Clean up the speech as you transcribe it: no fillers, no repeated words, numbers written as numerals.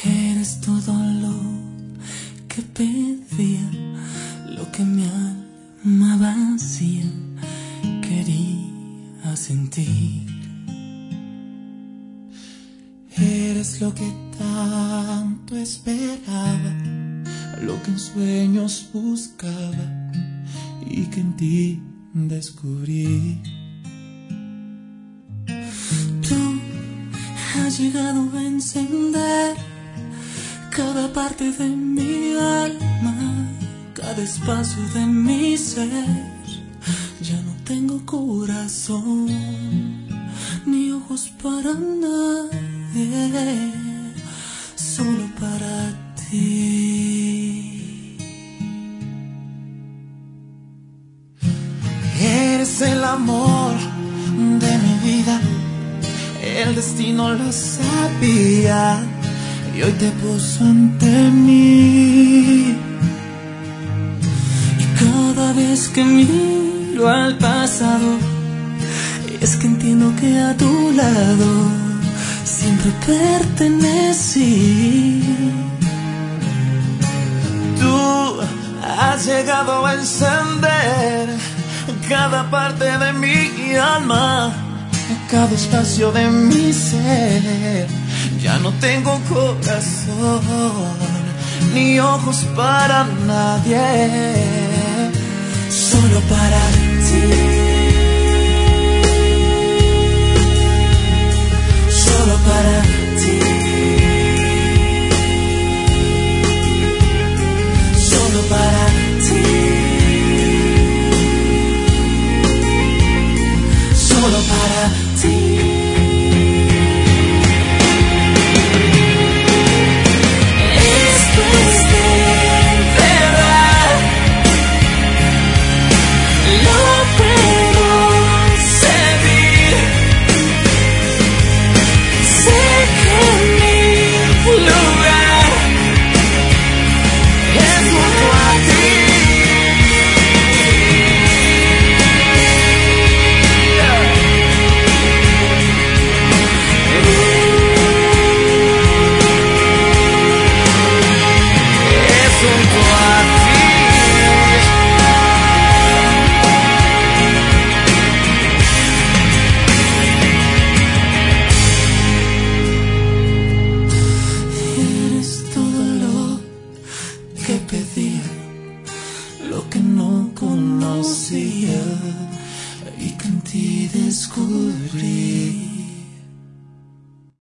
Eres todo lo que pedía, lo que mi alma vacía quería sentir. Eres lo que tanto esperaba, lo que en sueños buscaba y que en ti descubrí. Tú has llegado a encender cada parte de mi alma, cada espacio de mi ser. Ya no tengo corazón ni ojos para nadie, solo para ti. Eres el amor de mi vida, el destino lo sabía y hoy te puso ante mí. Y cada vez que miro al pasado, es que entiendo que a tu lado siempre pertenecí. Tú has llegado a encender cada parte de mi alma, cada espacio de mi ser. Ya no tengo corazón ni ojos para nadie, solo para ti, solo para ti.